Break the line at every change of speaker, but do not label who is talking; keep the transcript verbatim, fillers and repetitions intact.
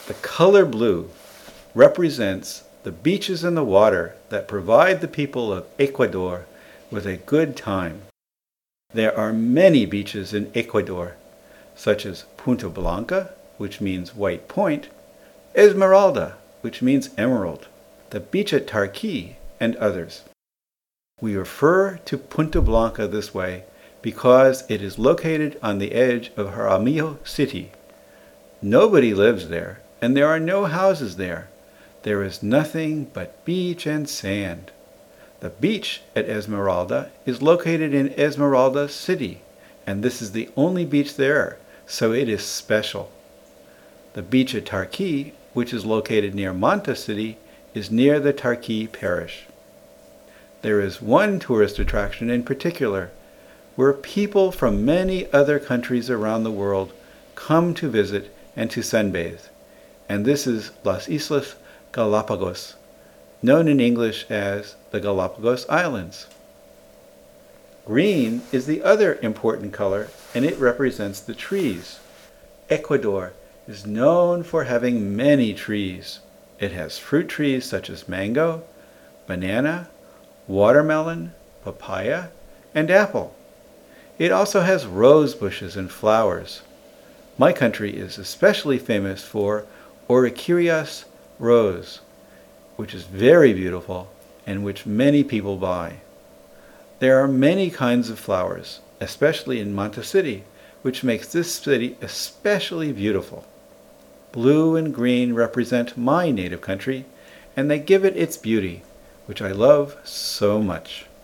The color blue represents the beaches and the water that provide the people of Ecuador with a good time. There are many beaches in Ecuador, such as Punta Blanca, which means white point, Esmeralda, which means emerald, the beach at Tarqui, and others. We refer to Punta Blanca this way because it is located on the edge of Jaramillo City. Nobody lives there, and there are no houses there. There is nothing but beach and sand. The beach at Esmeralda is located in Esmeralda City, and this is the only beach there, so it is special. The beach at Tarqui, which is located near Manta City, is near the Tarqui parish. There is one tourist attraction in particular, where people from many other countries around the world come to visit and to sunbathe, and this is Las Islas Galapagos, known in English as the Galapagos Islands. Green is the other important color, and it represents the trees. Ecuador is known for having many trees. It has fruit trees such as mango, banana, watermelon, papaya, and apple. It also has rose bushes and flowers. My country is especially famous for Orichirias rose, which is very beautiful and which many people buy. There are many kinds of flowers, especially in Manta City, which makes this city especially beautiful. Blue and green represent my native country, and they give it its beauty, which I love so much.